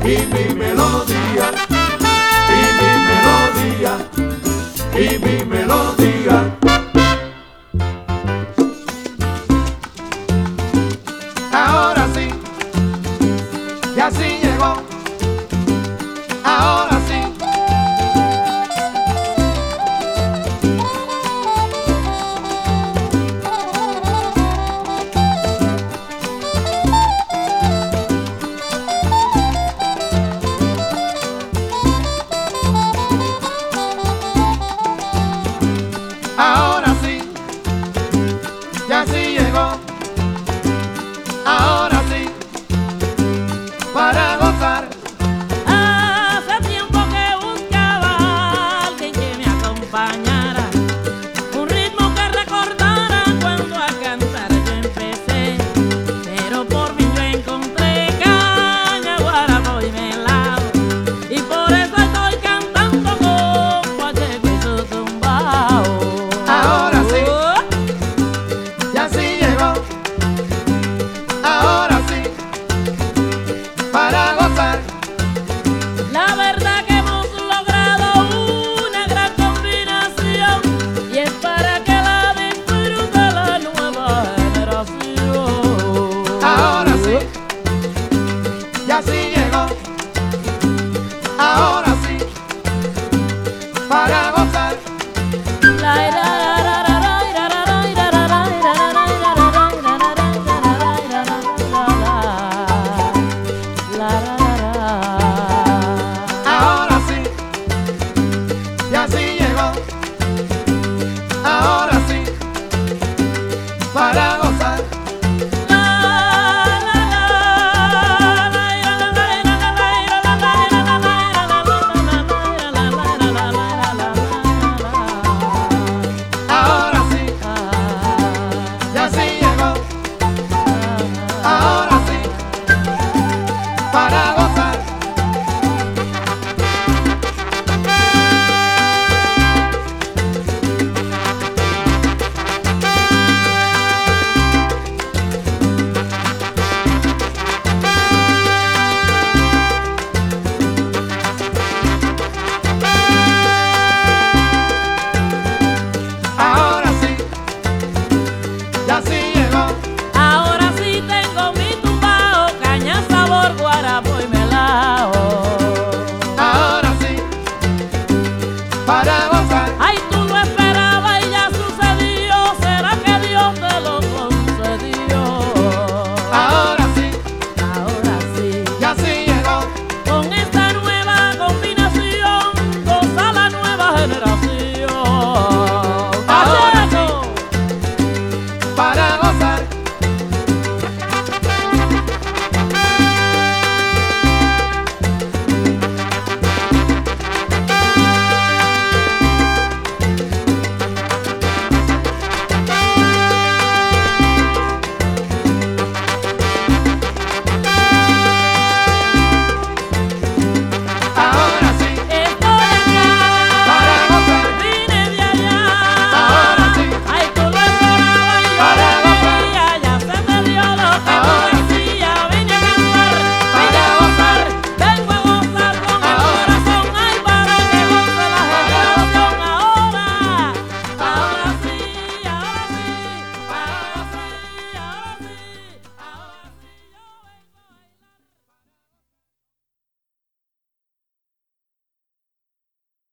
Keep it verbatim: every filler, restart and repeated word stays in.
y mi melodía, y mi melodía, y mi melodía. Ahora sí, y así llegó, ahora sí. Ahora sí, y así llegó, ahora sí, para gozar. Hace tiempo que buscaba a alguien que me acompañara, un ritmo que recordara cuando a cantar yo empecé, pero por mí yo encontré caña, guarapo y melao, y por eso estoy cantando con Pacheco y su tumbao. Ahora sí, y así llegó, ahora sí, para gozar. La verdad que hemos logrado una gran combinación y es para que la disfrute la nueva generación. Ahora sí, y así llegó, ahora sí, para gozar. Ahora sí, y así llegó, ahora sí, para gozar. Ahora sí, y así llegó, ahora sí, para gozar. Ahora sí, y así llegó, Ahora sí tengo mi tumbao, caña sabor, guarapo y melao. ahora sí, para gozar. Ay, tú lo esperabas y ya sucedió, ¿será que Dios te lo concedió? Ahora sí, Ahora sí, y así llegó, con esta nueva combinación, goza la nueva generación. Ahora Pacheco. para gozar.